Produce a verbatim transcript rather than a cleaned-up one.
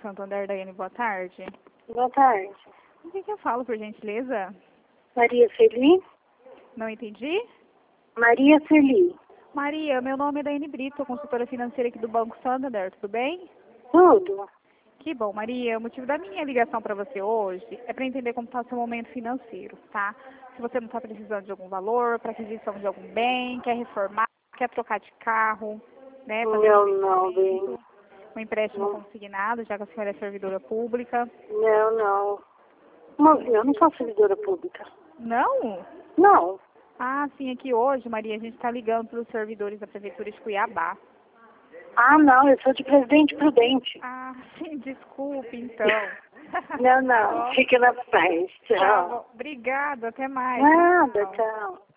Santander, Daiane, boa tarde. Boa tarde. O que, que eu falo, por gentileza? Maria Feli? Não entendi? Maria Feli. Maria, meu nome é Daiane Brito, consultora financeira aqui do Banco Santander, tudo bem? Tudo. Que bom, Maria. O motivo da minha ligação para você hoje é para entender como está o seu momento financeiro, tá? Se você não está precisando de algum valor, para aquisição de algum bem, quer reformar, quer trocar de carro, né? Fazer Não, um não, bem. investimento, um empréstimo Não, consignado, já que a senhora é servidora pública. não. não. Não, eu não sou servidora pública. Não? Não. Ah, sim, aqui hoje, Maria, a gente está ligando para os servidores da Prefeitura de Cuiabá. Ah, não, eu sou de Presidente Prudente. Ah, sim, desculpe, então. Não, não, Ó, fica na paz. tá Tchau. bom. Obrigada, até mais. Nada, Tchau. tchau.